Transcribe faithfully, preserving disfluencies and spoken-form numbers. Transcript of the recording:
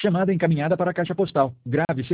Chamada encaminhada para a caixa postal. Grave seu